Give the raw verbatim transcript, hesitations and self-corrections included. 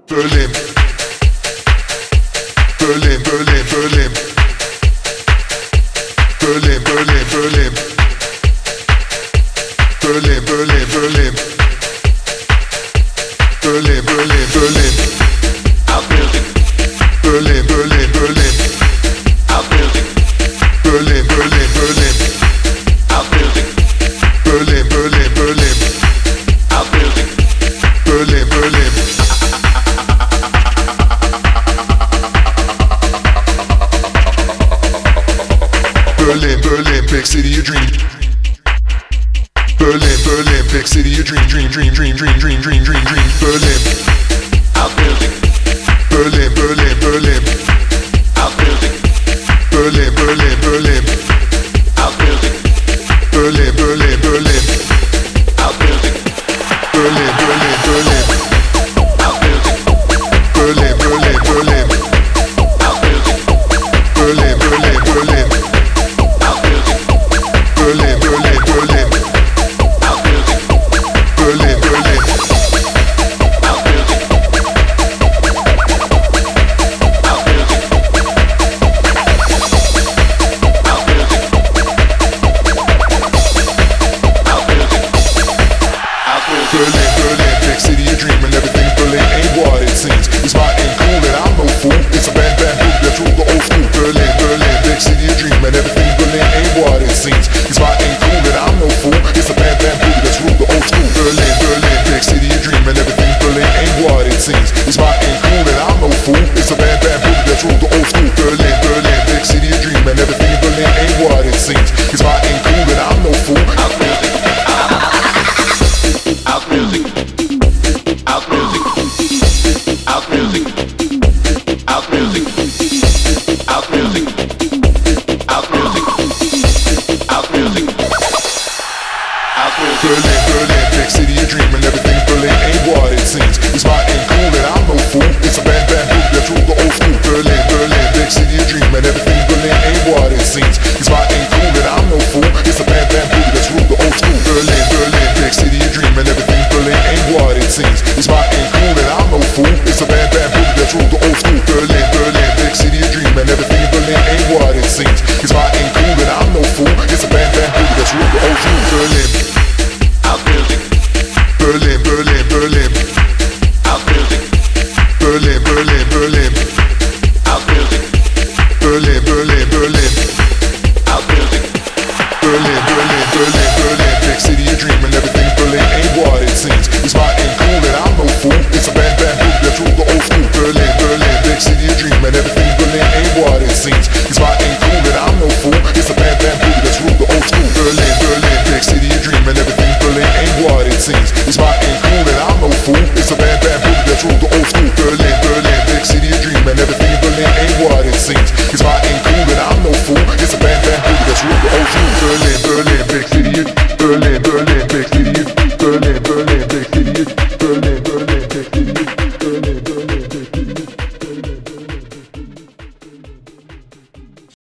Berlin, Berlin, Berlin, Berlin, Berlin, Berlin, Berlin, Berlin, Berlin, Berlin, Berlin, Berlin, Berlin, House music, Berlin, Berlin, Berlin, house music, Berlin, Berlin, Berlin, house music, Berlin, Berlin, Berlin, house music, Berlin, Berlin. Berlin, Berlin, big city of dream. Berlin, Berlin, big city of dream, dream, dream, dream, dream, dream, dream, dream, dream. Berlin, house music, Berlin, Berlin, Berlin, house music, Berlin, Berlin, Berlin, house music, Berlin, Berlin, Berlin, house music, Berlin, Berlin, Berlin, house music, Berlin, Berlin, Berlin, house music, Berlin, Berlin, Berlin, house music, Berlin, Berlin, Berlin, house music, Berlin, Berlin. house music, house music, house music, house music, house music. Berlin, Berlin, big city of dream, and everything Berlin ain't what it seems. It's hot and cool, and I'm no fool. It's a band, band, boom, that's rule the old school. Berlin, Berlin, big city of dream, and everything Berlin ain't what it seems. It's hot and cool, and I'm no fool. It's a band, band, boom, that's rule the old school. Berlin, Berlin, big city of dream, and everything Berlin ain't what it seems. It's hot and cool, and I'm no fool. It's a band, band, boom, that's rule the old school. Berlin, Berlin, big city of dream, and everything Berlin ain't what it seems.